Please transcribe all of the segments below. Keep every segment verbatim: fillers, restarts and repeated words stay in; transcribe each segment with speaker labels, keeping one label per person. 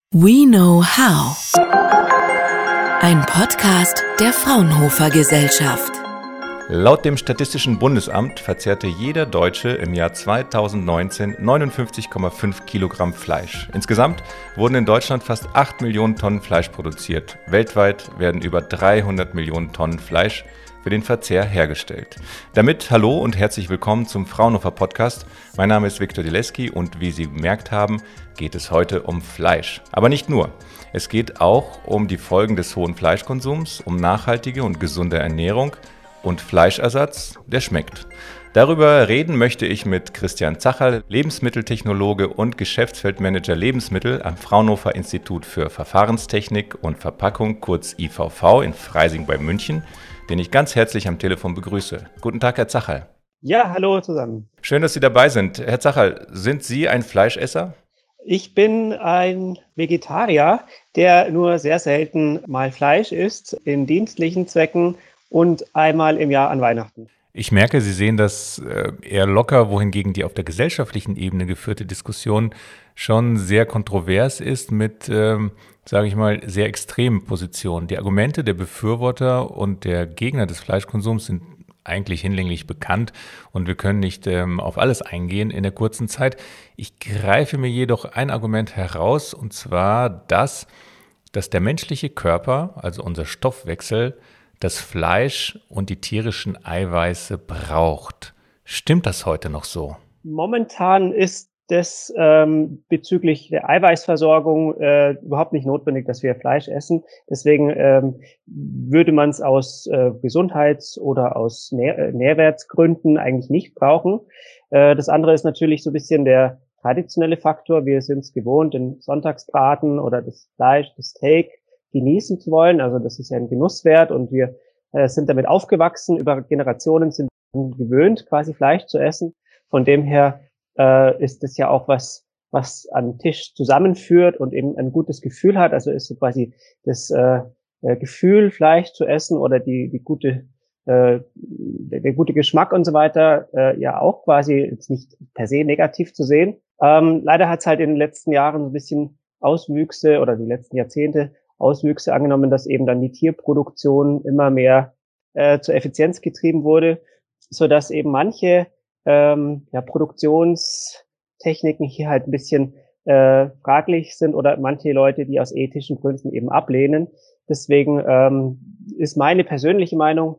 Speaker 1: We Know How. Ein Podcast der Fraunhofer Gesellschaft.
Speaker 2: Laut dem Statistischen Bundesamt verzehrte jeder Deutsche im Jahr zweitausendneunzehn neunundfünfzig Komma fünf Kilogramm Fleisch. Insgesamt wurden in Deutschland fast acht Millionen Tonnen Fleisch produziert. Weltweit werden über dreihundert Millionen Tonnen Fleisch für den Verzehr hergestellt. Damit hallo und herzlich willkommen zum Fraunhofer Podcast. Mein Name ist Viktor Dileski und wie Sie gemerkt haben, geht es heute um Fleisch. Aber nicht nur. Es geht auch um die Folgen des hohen Fleischkonsums, um nachhaltige und gesunde Ernährung und Fleischersatz, der schmeckt. Darüber reden möchte ich mit Christian Zacherl, Lebensmitteltechnologe und Geschäftsfeldmanager Lebensmittel am Fraunhofer Institut für Verfahrenstechnik und Verpackung, kurz I V V, in Freising bei München, den ich ganz herzlich am Telefon begrüße. Guten Tag, Herr Zacherl.
Speaker 3: Ja, hallo zusammen.
Speaker 2: Schön, dass Sie dabei sind. Herr Zacherl, sind Sie ein Fleischesser?
Speaker 3: Ich bin ein Vegetarier, der nur sehr selten mal Fleisch isst, in dienstlichen Zwecken und einmal im Jahr an Weihnachten.
Speaker 2: Ich merke, Sie sehen das eher locker, wohingegen die auf der gesellschaftlichen Ebene geführte Diskussion schon sehr kontrovers ist mit, ähm, sage ich mal, sehr extremen Positionen. Die Argumente der Befürworter und der Gegner des Fleischkonsums sind eigentlich hinlänglich bekannt und wir können nicht ähm, auf alles eingehen in der kurzen Zeit. Ich greife mir jedoch ein Argument heraus, und zwar das, dass der menschliche Körper, also unser Stoffwechsel, das Fleisch und die tierischen Eiweiße braucht. Stimmt das heute noch so?
Speaker 3: Momentan ist das ähm, bezüglich der Eiweißversorgung äh, überhaupt nicht notwendig, dass wir Fleisch essen. Deswegen ähm, würde man es aus äh, Gesundheits- oder aus Nähr- Nährwertsgründen eigentlich nicht brauchen. Äh, das andere ist natürlich so ein bisschen der traditionelle Faktor. Wir sind es gewohnt, den Sonntagsbraten oder das Fleisch, das Steak genießen zu wollen. Also das ist ja ein Genusswert und wir äh, sind damit aufgewachsen. Über Generationen sind wir gewöhnt, quasi Fleisch zu essen. Von dem her äh, ist es ja auch was, was am Tisch zusammenführt und eben ein gutes Gefühl hat. Also ist so quasi das äh, Gefühl, Fleisch zu essen oder die, die gute, äh, der, der gute Geschmack und so weiter äh, ja auch quasi jetzt nicht per se negativ zu sehen. Ähm, leider hat es halt in den letzten Jahren so ein bisschen Auswüchse oder die letzten Jahrzehnte Auswüchse angenommen, dass eben dann die Tierproduktion immer mehr äh, zur Effizienz getrieben wurde, so dass eben manche ähm, ja, Produktionstechniken hier halt ein bisschen äh, fraglich sind oder manche Leute, die aus ethischen Gründen eben ablehnen. Deswegen ähm, ist meine persönliche Meinung,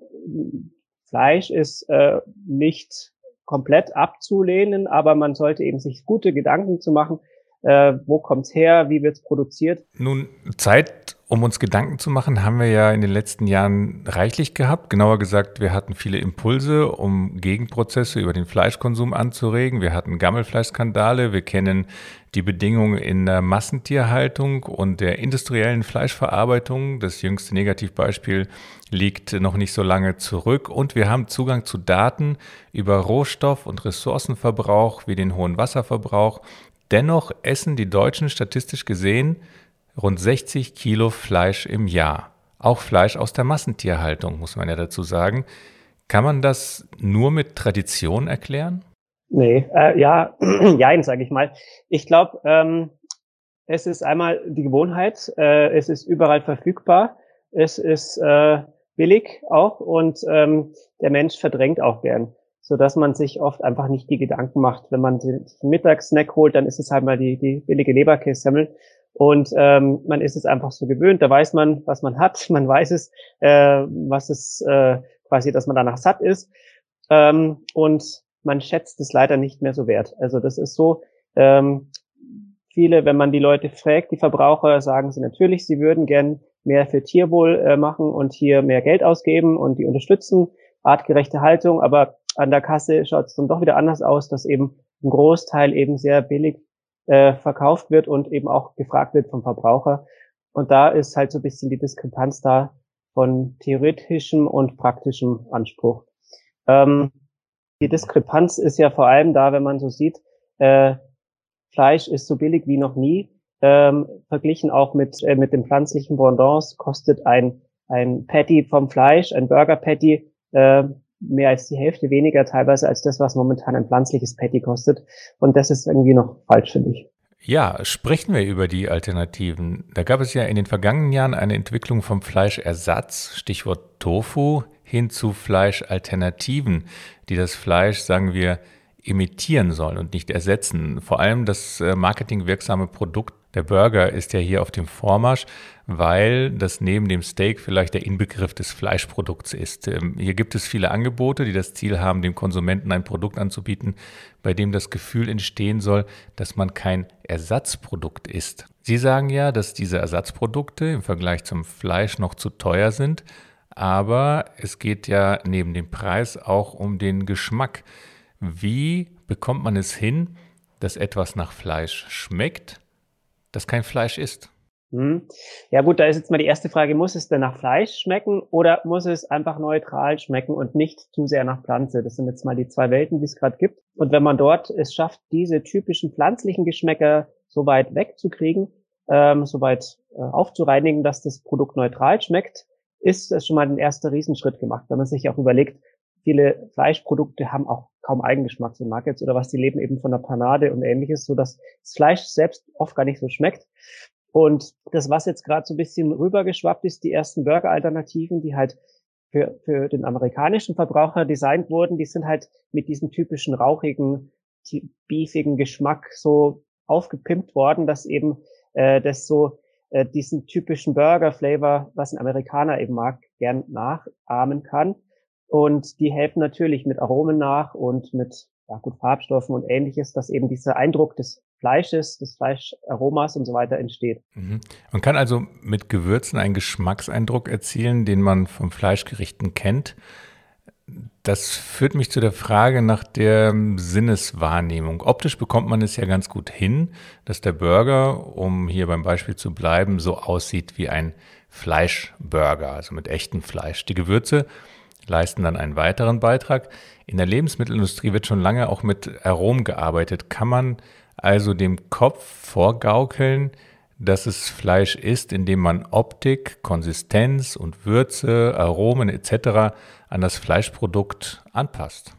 Speaker 3: Fleisch ist äh, nicht komplett abzulehnen, aber man sollte eben sich gute Gedanken zu machen, Äh, wo kommt's her, wie wird's produziert?
Speaker 2: Nun, Zeit, um uns Gedanken zu machen, haben wir ja in den letzten Jahren reichlich gehabt. Genauer gesagt, wir hatten viele Impulse, um Gegenprozesse über den Fleischkonsum anzuregen. Wir hatten Gammelfleischskandale, wir kennen die Bedingungen in der Massentierhaltung und der industriellen Fleischverarbeitung. Das jüngste Negativbeispiel liegt noch nicht so lange zurück. Und wir haben Zugang zu Daten über Rohstoff- und Ressourcenverbrauch wie den hohen Wasserverbrauch. Dennoch essen die Deutschen statistisch gesehen rund sechzig Kilo Fleisch im Jahr. Auch Fleisch aus der Massentierhaltung, muss man ja dazu sagen. Kann man das nur mit Tradition erklären?
Speaker 3: Nee, äh, ja, jein, sage ich mal. Ich glaube, ähm, es ist einmal die Gewohnheit, äh, es ist überall verfügbar, es ist äh, billig auch und ähm, der Mensch verdrängt auch gern, so dass man sich oft einfach nicht die Gedanken macht. Wenn man den Mittagssnack holt, dann ist es halt mal die, die billige Leberkässemmel und ähm, man ist es einfach so gewöhnt. Da weiß man, was man hat, man weiß es, äh, was es äh, quasi, dass man danach satt ist ähm, und man schätzt es leider nicht mehr so wert. Also das ist so, ähm, viele, wenn man die Leute fragt, die Verbraucher, sagen sie natürlich, sie würden gern mehr für Tierwohl äh, machen und hier mehr Geld ausgeben und die unterstützen artgerechte Haltung, aber an der Kasse schaut es dann doch wieder anders aus, dass eben ein Großteil eben sehr billig äh, verkauft wird und eben auch gefragt wird vom Verbraucher. Und da ist halt so ein bisschen die Diskrepanz da von theoretischem und praktischem Anspruch. Ähm, die Diskrepanz ist ja vor allem da, wenn man so sieht, äh, Fleisch ist so billig wie noch nie. Ähm, verglichen auch mit äh, mit den pflanzlichen Pendants kostet ein ein Patty vom Fleisch, ein Burger Patty, äh, mehr als die Hälfte weniger teilweise als das, was momentan ein pflanzliches Patty kostet. Und das ist irgendwie noch falsch, finde ich.
Speaker 2: Ja, sprechen wir über die Alternativen. Da gab es ja in den vergangenen Jahren eine Entwicklung vom Fleischersatz, Stichwort Tofu, hin zu Fleischalternativen, die das Fleisch, sagen wir, imitieren sollen und nicht ersetzen. Vor allem das äh, marketingwirksame Produkt, der Burger, ist ja hier auf dem Vormarsch, weil das neben dem Steak vielleicht der Inbegriff des Fleischprodukts ist. Ähm, hier gibt es viele Angebote, die das Ziel haben, dem Konsumenten ein Produkt anzubieten, bei dem das Gefühl entstehen soll, dass man kein Ersatzprodukt ist. Sie sagen ja, dass diese Ersatzprodukte im Vergleich zum Fleisch noch zu teuer sind, aber es geht ja neben dem Preis auch um den Geschmack. Wie bekommt man es hin, dass etwas nach Fleisch schmeckt, das kein Fleisch ist?
Speaker 3: Hm. Ja gut, da ist jetzt mal die erste Frage, muss es denn nach Fleisch schmecken oder muss es einfach neutral schmecken und nicht zu sehr nach Pflanze? Das sind jetzt mal die zwei Welten, die es gerade gibt. Und wenn man dort es schafft, diese typischen pflanzlichen Geschmäcker so weit wegzukriegen, ähm, so weit äh, aufzureinigen, dass das Produkt neutral schmeckt, ist es schon mal ein erster Riesenschritt gemacht. Wenn man sich auch überlegt, viele Fleischprodukte haben auch kaum Eigengeschmack, so Nuggets oder was, die leben eben von der Panade und ähnliches, so dass das Fleisch selbst oft gar nicht so schmeckt. Und das, was jetzt gerade so ein bisschen rübergeschwappt ist, die ersten Burger-Alternativen, die halt für, für den amerikanischen Verbraucher designt wurden, die sind halt mit diesem typischen rauchigen, beefigen Geschmack so aufgepimpt worden, dass eben äh, das so äh, diesen typischen Burger-Flavor, was ein Amerikaner eben mag, gern nachahmen kann. Und die helfen natürlich mit Aromen nach und mit ja, gut Farbstoffen und ähnliches, dass eben dieser Eindruck des Fleisches, des Fleischaromas und so weiter entsteht.
Speaker 2: Mhm. Man kann also mit Gewürzen einen Geschmackseindruck erzielen, den man vom Fleischgerichten kennt. Das führt mich zu der Frage nach der Sinneswahrnehmung. Optisch bekommt man es ja ganz gut hin, dass der Burger, um hier beim Beispiel zu bleiben, so aussieht wie ein Fleischburger, also mit echtem Fleisch. Die Gewürze leisten dann einen weiteren Beitrag. In der Lebensmittelindustrie wird schon lange auch mit Aromen gearbeitet. Kann man also dem Kopf vorgaukeln, dass es Fleisch ist, indem man Optik, Konsistenz und Würze, Aromen et cetera an das Fleischprodukt anpasst?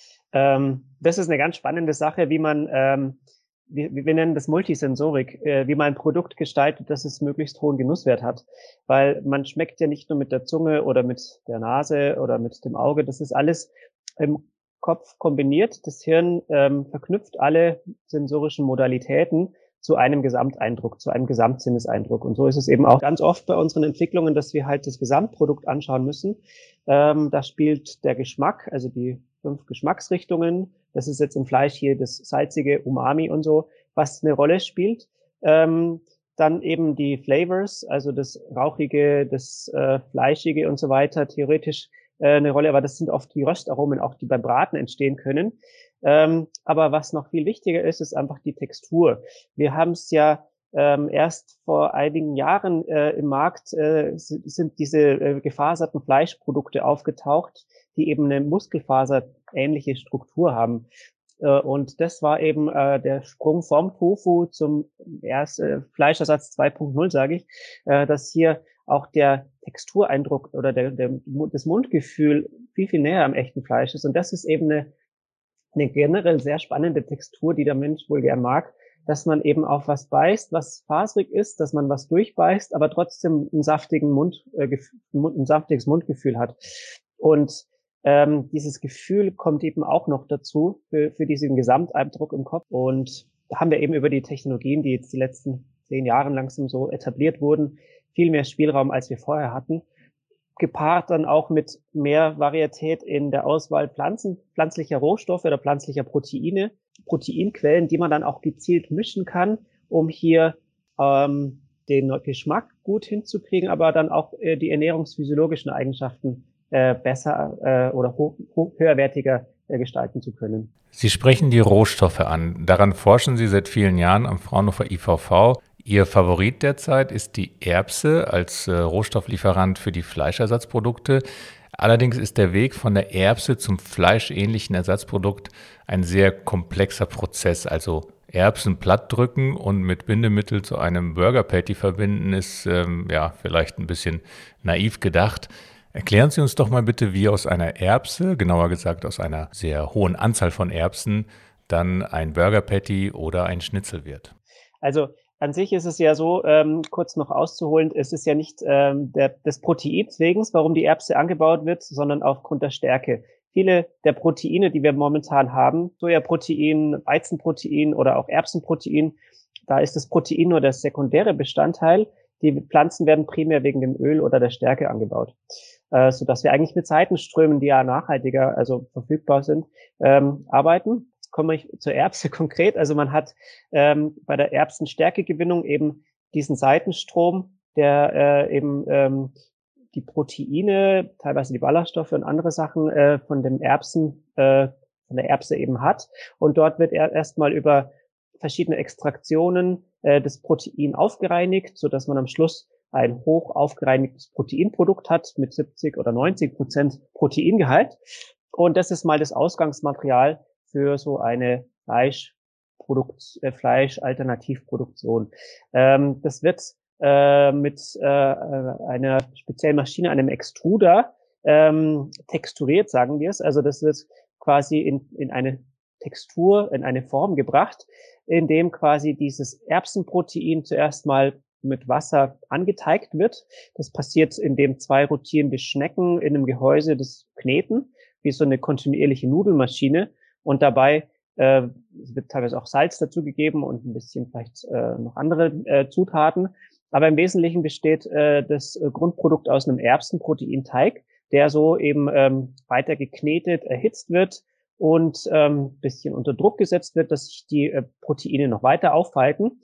Speaker 3: Ähm, das ist eine ganz spannende Sache, wie man, ähm, wir, wir nennen das Multisensorik, äh, wie man ein Produkt gestaltet, dass es möglichst hohen Genusswert hat. Weil man schmeckt ja nicht nur mit der Zunge oder mit der Nase oder mit dem Auge, das ist alles im Kopf kombiniert. Das Hirn ähm, verknüpft alle sensorischen Modalitäten zu einem Gesamteindruck, zu einem Gesamtsinneseindruck. Und so ist es eben auch ganz oft bei unseren Entwicklungen, dass wir halt das Gesamtprodukt anschauen müssen. Ähm, da spielt der Geschmack, also die fünf Geschmacksrichtungen, das ist jetzt im Fleisch hier das salzige Umami und so, was eine Rolle spielt. Ähm, dann eben die Flavors, also das Rauchige, das äh, Fleischige und so weiter, theoretisch äh, eine Rolle, aber das sind oft die Röstaromen auch, die beim Braten entstehen können. Ähm, aber was noch viel wichtiger ist, ist einfach die Textur. Wir haben es ja ähm, erst vor einigen Jahren äh, im Markt äh, sind diese äh, gefaserten Fleischprodukte aufgetaucht, die eben eine muskelfaserähnliche Struktur haben. Äh, und das war eben äh, der Sprung vom Tofu zum erst, äh, Fleischersatz zwei Punkt null, sage ich, äh, dass hier auch der Textureindruck oder der, der, das Mundgefühl viel, viel näher am echten Fleisch ist. Und das ist eben eine eine generell sehr spannende Textur, die der Mensch wohl gern mag, dass man eben auf was beißt, was faserig ist, dass man was durchbeißt, aber trotzdem einen saftigen Mund, äh, ein saftiges Mundgefühl hat. Und ähm, dieses Gefühl kommt eben auch noch dazu für, für diesen Gesamteindruck im Kopf. Und da haben wir eben über die Technologien, die jetzt die letzten zehn Jahre langsam so etabliert wurden, viel mehr Spielraum, als wir vorher hatten. Gepaart dann auch mit mehr Varietät in der Auswahl Pflanzen, pflanzlicher Rohstoffe oder pflanzlicher Proteine, Proteinquellen, die man dann auch gezielt mischen kann, um hier ähm, den Geschmack gut hinzukriegen, aber dann auch äh, die ernährungsphysiologischen Eigenschaften äh, besser äh, oder hoch, hoch, höherwertiger äh, gestalten zu können.
Speaker 2: Sie sprechen die Rohstoffe an. Daran forschen Sie seit vielen Jahren am Fraunhofer I V V. Ihr Favorit derzeit ist die Erbse als äh, Rohstofflieferant für die Fleischersatzprodukte. Allerdings ist der Weg von der Erbse zum fleischähnlichen Ersatzprodukt ein sehr komplexer Prozess. Also Erbsen plattdrücken und mit Bindemittel zu einem Burger Patty verbinden ist ähm, ja vielleicht ein bisschen naiv gedacht. Erklären Sie uns doch mal bitte, wie aus einer Erbse, genauer gesagt aus einer sehr hohen Anzahl von Erbsen, dann ein Burger Patty oder ein Schnitzel wird.
Speaker 3: Also an sich ist es ja so, ähm, kurz noch auszuholen, es ist ja nicht ähm, der, des Proteins wegen, warum die Erbse angebaut wird, sondern aufgrund der Stärke. Viele der Proteine, die wir momentan haben, Sojaprotein, Weizenprotein oder auch Erbsenprotein, da ist das Protein nur der sekundäre Bestandteil. Die Pflanzen werden primär wegen dem Öl oder der Stärke angebaut, äh, so dass wir eigentlich mit Seitenströmen, die ja nachhaltiger, also verfügbar sind, ähm, arbeiten. Jetzt komme ich zur Erbse konkret. Also man hat ähm, bei der Erbsenstärkegewinnung eben diesen Seitenstrom, der äh, eben ähm, die Proteine, teilweise die Ballaststoffe und andere Sachen äh, von dem Erbsen, äh, von der Erbse eben hat. Und dort wird er erstmal über verschiedene Extraktionen äh, das Protein aufgereinigt, so dass man am Schluss ein hoch aufgereinigtes Proteinprodukt hat mit siebzig oder neunzig Prozent Proteingehalt. Und das ist mal das Ausgangsmaterial für so eine Fleischprodukt, äh, Fleischalternativproduktion. Ähm, das wird äh, mit äh, einer speziellen Maschine, einem Extruder, ähm, texturiert, sagen wir es. Also das wird quasi in, in eine Textur, in eine Form gebracht, in dem quasi dieses Erbsenprotein zuerst mal mit Wasser angeteigt wird. Das passiert, indem zwei rotierende Schnecken in einem Gehäuse das kneten, wie so eine kontinuierliche Nudelmaschine. Und dabei äh, wird teilweise auch Salz dazugegeben und ein bisschen vielleicht äh, noch andere äh, Zutaten. Aber im Wesentlichen besteht äh, das Grundprodukt aus einem Erbsenproteinteig, der so eben ähm, weiter geknetet, erhitzt wird und ähm, bisschen unter Druck gesetzt wird, dass sich die äh, Proteine noch weiter aufhalten.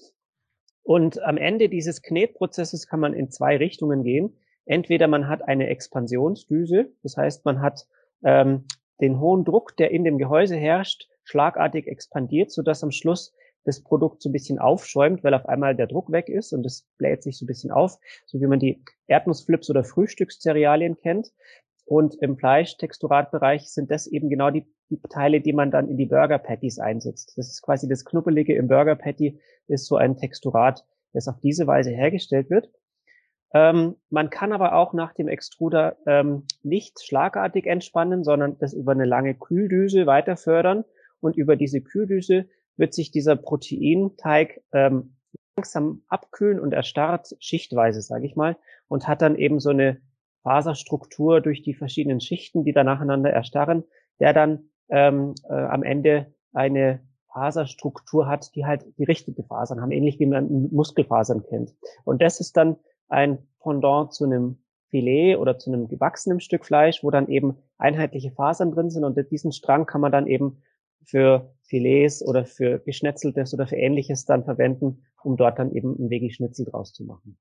Speaker 3: Und am Ende dieses Knetprozesses kann man in zwei Richtungen gehen. Entweder man hat eine Expansionsdüse, das heißt, man hat ähm, den hohen Druck, der in dem Gehäuse herrscht, schlagartig expandiert, sodass am Schluss das Produkt so ein bisschen aufschäumt, weil auf einmal der Druck weg ist und es bläht sich so ein bisschen auf, so wie man die Erdnussflips oder Frühstückscerealien kennt. Und im Fleischtexturatbereich sind das eben genau die, die Teile, die man dann in die Burger Patties einsetzt. Das ist quasi das Knubbelige im Burger Patty, ist so ein Texturat, das auf diese Weise hergestellt wird. Ähm, man kann aber auch nach dem Extruder ähm, nicht schlagartig entspannen, sondern das über eine lange Kühldüse weiter fördern. Und über diese Kühldüse wird sich dieser Proteinteig ähm, langsam abkühlen und erstarrt, schichtweise, sage ich mal, und hat dann eben so eine Faserstruktur durch die verschiedenen Schichten, die da nacheinander erstarren, der dann ähm, äh, am Ende eine Faserstruktur hat, die halt gerichtete Fasern haben, ähnlich wie man Muskelfasern kennt. Und das ist dann ein Pendant zu einem Filet oder zu einem gewachsenen Stück Fleisch, wo dann eben einheitliche Fasern drin sind und diesen Strang kann man dann eben für Filets oder für Geschnetzeltes oder für Ähnliches dann verwenden, um dort dann eben ein Veggie-Schnitzel draus zu machen.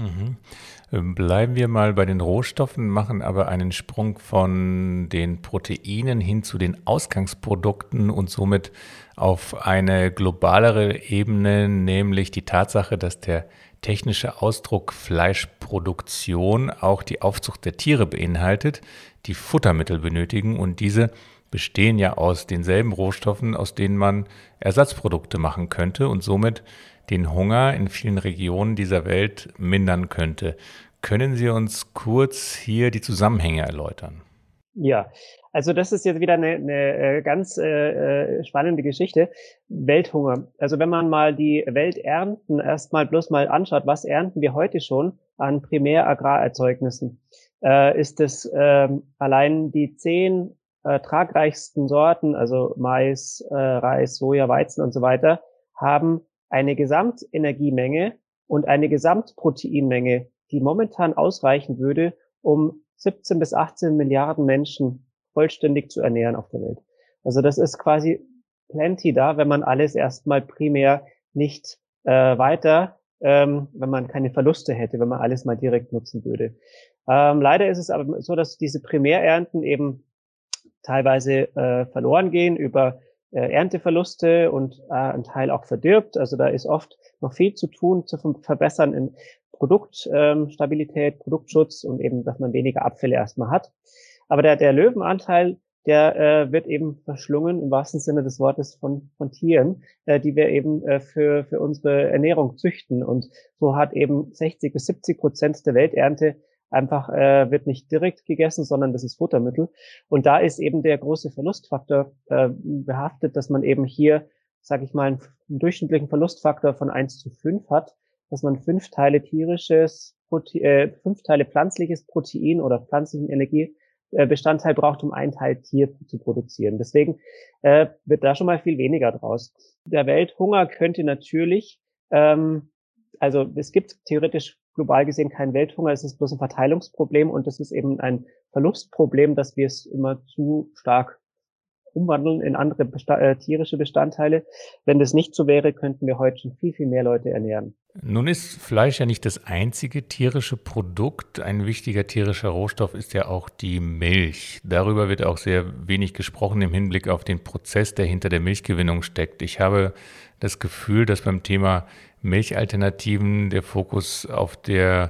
Speaker 2: Mhm. Bleiben wir mal bei den Rohstoffen, machen aber einen Sprung von den Proteinen hin zu den Ausgangsprodukten und somit auf eine globalere Ebene, nämlich die Tatsache, dass der technische Ausdruck Fleischproduktion auch die Aufzucht der Tiere beinhaltet, die Futtermittel benötigen und diese bestehen ja aus denselben Rohstoffen, aus denen man Ersatzprodukte machen könnte und somit den Hunger in vielen Regionen dieser Welt mindern könnte. Können Sie uns kurz hier die Zusammenhänge erläutern?
Speaker 3: Ja, also das ist jetzt wieder eine, eine ganz äh, spannende Geschichte. Welthunger. Also wenn man mal die Welternten erstmal bloß mal anschaut, was ernten wir heute schon an Primäragrarerzeugnissen, äh, ist es äh, allein die zehn äh, tragreichsten Sorten, also Mais, äh, Reis, Soja, Weizen und so weiter, haben eine Gesamtenergiemenge und eine Gesamtproteinmenge, die momentan ausreichen würde, um siebzehn bis achtzehn Milliarden Menschen vollständig zu ernähren auf der Welt. Also das ist quasi plenty da, wenn man alles erstmal primär nicht äh, weiter, ähm, wenn man keine Verluste hätte, wenn man alles mal direkt nutzen würde. Ähm, leider ist es aber so, dass diese Primärernten eben teilweise äh, verloren gehen über äh, Ernteverluste und äh, ein Teil auch verdirbt. Also da ist oft noch viel zu tun, zu verbessern in Produktstabilität, ähm, Produktschutz und eben, dass man weniger Abfälle erstmal hat. Aber der, der Löwenanteil, der äh, wird eben verschlungen im wahrsten Sinne des Wortes von, von Tieren, äh, die wir eben äh, für, für unsere Ernährung züchten. Und so hat eben sechzig bis siebzig Prozent der Welternte einfach äh, wird nicht direkt gegessen, sondern das ist Futtermittel. Und da ist eben der große Verlustfaktor äh, behaftet, dass man eben hier sage ich mal, einen, einen durchschnittlichen Verlustfaktor von eins zu fünf hat, dass man fünf Teile tierisches, Prote äh, fünf Teile pflanzliches Protein oder pflanzlichen Energiebestandteil braucht, um ein Teil Tier zu produzieren. Deswegen äh, wird da schon mal viel weniger draus. Der Welthunger könnte natürlich, ähm, also es gibt theoretisch global gesehen keinen Welthunger, es ist bloß ein Verteilungsproblem und das ist eben ein Verlustproblem, dass wir es immer zu stark umwandeln in andere Besta äh, tierische Bestandteile. Wenn das nicht so wäre, könnten wir heute schon viel, viel mehr Leute ernähren.
Speaker 2: Nun ist Fleisch ja nicht das einzige tierische Produkt. Ein wichtiger tierischer Rohstoff ist ja auch die Milch. Darüber wird auch sehr wenig gesprochen im Hinblick auf den Prozess, der hinter der Milchgewinnung steckt. Ich habe das Gefühl, dass beim Thema Milchalternativen der Fokus auf der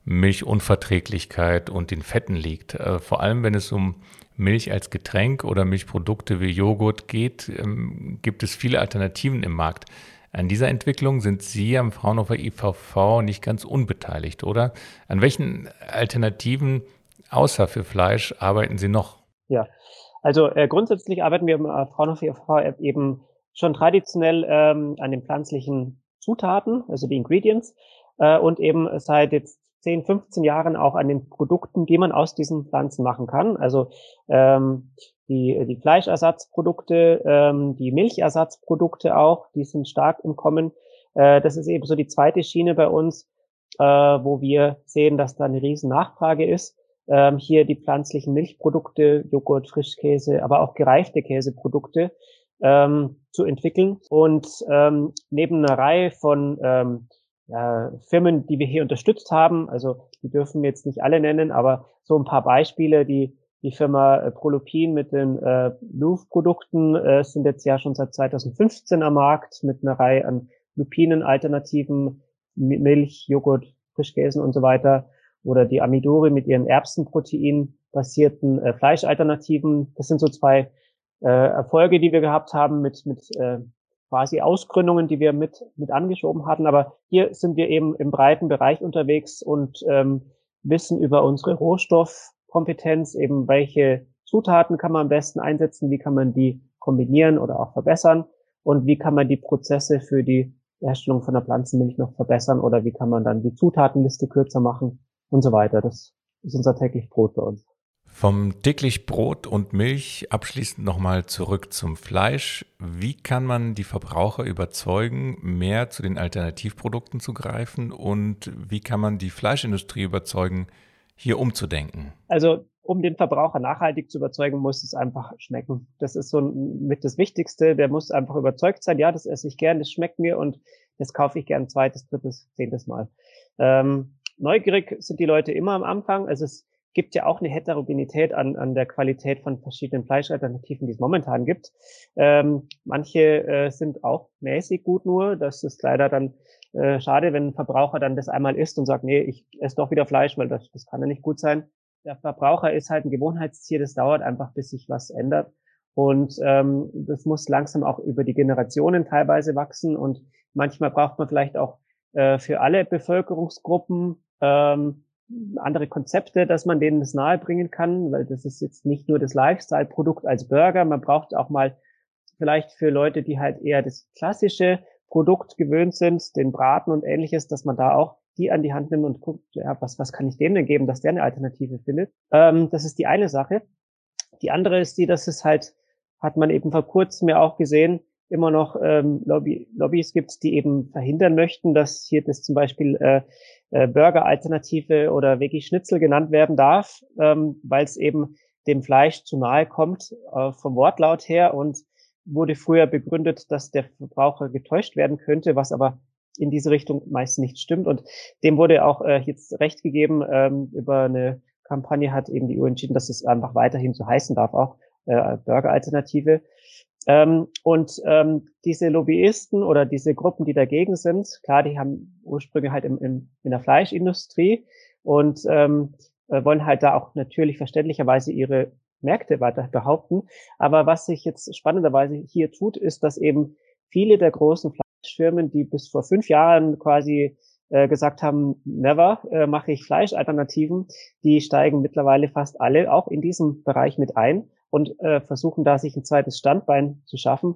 Speaker 2: Milchunverträglichkeit und den Fetten liegt. Vor allem, wenn es um Milch als Getränk oder Milchprodukte wie Joghurt geht, gibt es viele Alternativen im Markt. An dieser Entwicklung sind Sie am Fraunhofer I V V nicht ganz unbeteiligt, oder? An welchen Alternativen außer für Fleisch arbeiten Sie noch?
Speaker 3: Ja, also äh, grundsätzlich arbeiten wir am äh, Fraunhofer I V V eben schon traditionell ähm, an den pflanzlichen Zutaten, also die Ingredients, äh, und eben seit jetzt zehn, fünfzehn Jahren auch an den Produkten, die man aus diesen Pflanzen machen kann. Also ähm, die, die Fleischersatzprodukte, ähm, die Milchersatzprodukte auch, die sind stark im Kommen. Äh, das ist eben so die zweite Schiene bei uns, äh, wo wir sehen, dass da eine riesen Nachfrage ist. Ähm, hier die pflanzlichen Milchprodukte, Joghurt, Frischkäse, aber auch gereifte Käseprodukte ähm, zu entwickeln. Und ähm, neben einer Reihe von ähm, ja, Firmen, die wir hier unterstützt haben, also die dürfen wir jetzt nicht alle nennen, aber so ein paar Beispiele, die die Firma äh, Prolupin mit den äh, Louvre-Produkten äh, sind jetzt ja schon seit zweitausendfünfzehn am Markt mit einer Reihe an Lupinen-Alternativen, Milch, Joghurt, Frischkäsen und so weiter. Oder die Amidori mit ihren Erbsenprotein-basierten äh, Fleischalternativen. Das sind so zwei äh, Erfolge, die wir gehabt haben mit mit äh, quasi Ausgründungen, die wir mit mit angeschoben hatten. Aber hier sind wir eben im breiten Bereich unterwegs und ähm, wissen über unsere Rohstoffkompetenz, eben welche Zutaten kann man am besten einsetzen, wie kann man die kombinieren oder auch verbessern und wie kann man die Prozesse für die Herstellung von der Pflanzenmilch noch verbessern oder wie kann man dann die Zutatenliste kürzer machen und so weiter. Das ist unser täglich Brot bei uns.
Speaker 2: Vom täglich Brot und Milch abschließend nochmal zurück zum Fleisch. Wie kann man die Verbraucher überzeugen, mehr zu den Alternativprodukten zu greifen und wie kann man die Fleischindustrie überzeugen, hier umzudenken?
Speaker 3: Also um den Verbraucher nachhaltig zu überzeugen, muss es einfach schmecken. Das ist so mit das Wichtigste. Der muss einfach überzeugt sein, ja, das esse ich gern, das schmeckt mir und das kaufe ich gern zweites, drittes, zehntes Mal. Ähm, neugierig sind die Leute immer am Anfang. Also es gibt ja auch eine Heterogenität an, an der Qualität von verschiedenen Fleischalternativen, die es momentan gibt. Ähm, manche äh, sind auch mäßig gut nur. Das ist leider dann äh, schade, wenn ein Verbraucher dann das einmal isst und sagt, nee, ich esse doch wieder Fleisch, weil das, das kann ja nicht gut sein. Der Verbraucher ist halt ein Gewohnheitstier, das dauert einfach, bis sich was ändert. Und ähm, das muss langsam auch über die Generationen teilweise wachsen. Und manchmal braucht man vielleicht auch äh, für alle Bevölkerungsgruppen ähm, andere Konzepte, dass man denen das nahebringen kann, weil das ist jetzt nicht nur das Lifestyle-Produkt als Burger, man braucht auch mal vielleicht für Leute, die halt eher das klassische Produkt gewöhnt sind, den Braten und ähnliches, dass man da auch die an die Hand nimmt und guckt, ja, was, was kann ich dem denn geben, dass der eine Alternative findet. Ähm, das ist die eine Sache. Die andere ist die, dass es halt, hat man eben vor kurzem ja auch gesehen, immer noch ähm, Lobby, Lobbys gibt, die eben verhindern möchten, dass hier das zum Beispiel äh, äh, Burger-Alternative oder Veggie-Schnitzel genannt werden darf, ähm, weil es eben dem Fleisch zu nahe kommt äh, vom Wortlaut her und wurde früher begründet, dass der Verbraucher getäuscht werden könnte, was aber in diese Richtung meist nicht stimmt. Und dem wurde auch äh, jetzt Recht gegeben. Ähm, über eine Kampagne hat eben die E U entschieden, dass es einfach weiterhin so heißen darf, auch äh, Burger-Alternative. Ähm, und ähm, diese Lobbyisten oder diese Gruppen, die dagegen sind, klar, die haben Ursprünge halt im, im, in der Fleischindustrie und ähm, wollen halt da auch natürlich verständlicherweise ihre Märkte weiter behaupten. Aber was sich jetzt spannenderweise hier tut, ist, dass eben viele der großen Fleischfirmen, die bis vor fünf Jahren quasi äh, gesagt haben, never äh, mache ich Fleischalternativen, die steigen mittlerweile fast alle auch in diesem Bereich mit ein und äh, versuchen da sich ein zweites Standbein zu schaffen.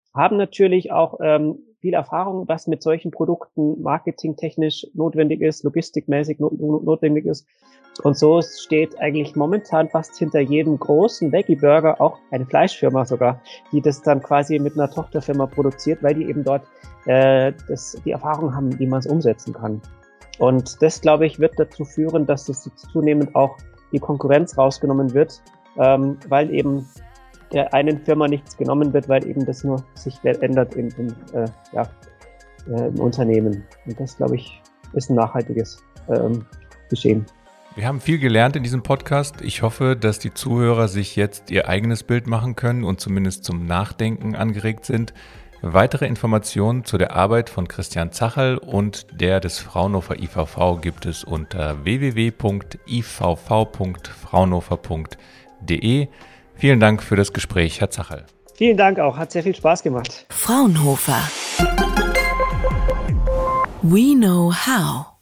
Speaker 3: haben natürlich auch ähm, viel Erfahrung, was mit solchen Produkten marketingtechnisch notwendig ist, logistikmäßig not- notwendig ist. Und so steht eigentlich momentan fast hinter jedem großen Veggie-Burger auch eine Fleischfirma sogar, die das dann quasi mit einer Tochterfirma produziert, weil die eben dort äh, das, die Erfahrung haben, wie man es umsetzen kann. Und das, glaube ich, wird dazu führen, dass es zunehmend auch die Konkurrenz rausgenommen wird, ähm, weil eben der einen Firma nichts genommen wird, weil eben das nur sich ändert im, im, äh, ja, äh, im Unternehmen. Und das, glaube ich, ist ein nachhaltiges ähm, Geschehen.
Speaker 2: Wir haben viel gelernt in diesem Podcast. Ich hoffe, dass die Zuhörer sich jetzt ihr eigenes Bild machen können und zumindest zum Nachdenken angeregt sind. Weitere Informationen zu der Arbeit von Christian Zacherl und der des Fraunhofer I V V gibt es unter w w w punkt i v v punkt fraunhofer punkt d e. Vielen Dank für das Gespräch, Herr Zacherl.
Speaker 3: Vielen Dank auch, hat sehr viel Spaß gemacht.
Speaker 1: Fraunhofer. We know how.